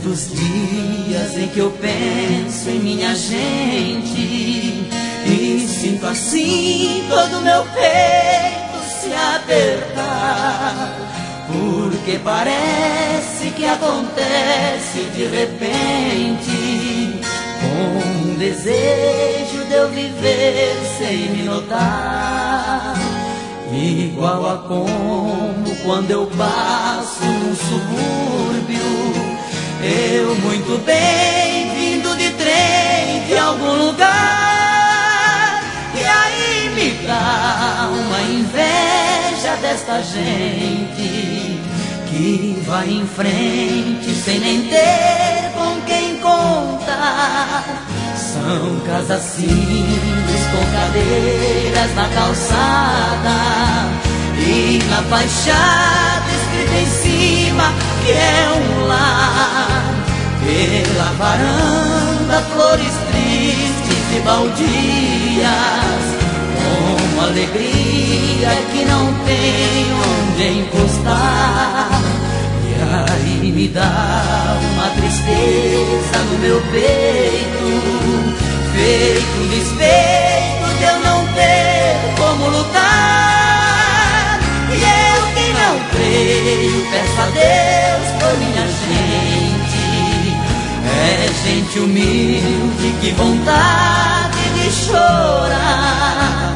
tantos dias em que eu penso em minha gente e sinto assim todo meu peito se apertar, porque parece que acontece de repente, com um desejo de eu viver sem me notar, igual a como quando eu passo num subúrbio, eu muito bem vindo de trem de algum lugar, e aí me dá uma inveja desta gente que vai em frente sem nem ter com quem contar. São casas simples com cadeiras na calçada e na fachada escrito em cima que é um lar. Pela varanda flores tristes e baldias, com alegria que não tem onde encostar. E aí me dá uma tristeza no meu peito, feito um despeito de eu não ter como lutar. E eu que não creio, peço a Deus por minha gente. É gente humilde, que vontade de chorar.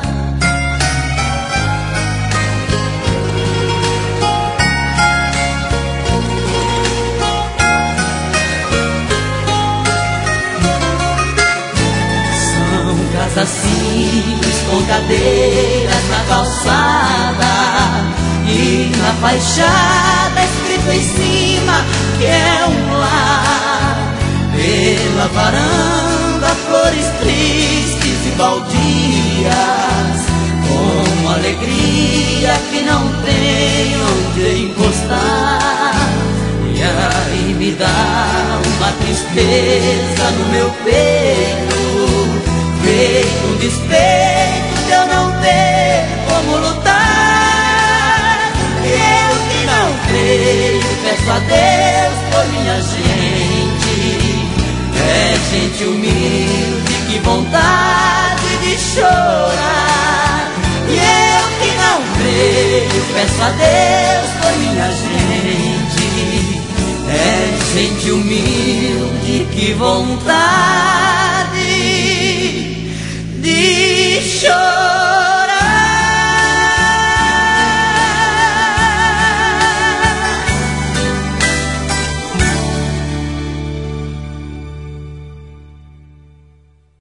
Casas simples com cadeiras na calçada e na fachada escrito em cima que é um lar. Pela varanda flores tristes e baldias, com alegria que não tem onde encostar. E aí me dá uma tristeza no meu peito, feito um despeito de eu não ter como lutar. E eu que não creio, peço a Deus por minha gente. É gente humilde, que vontade de chorar. E eu que não creio, peço a Deus por minha gente. É gente humilde, que vontade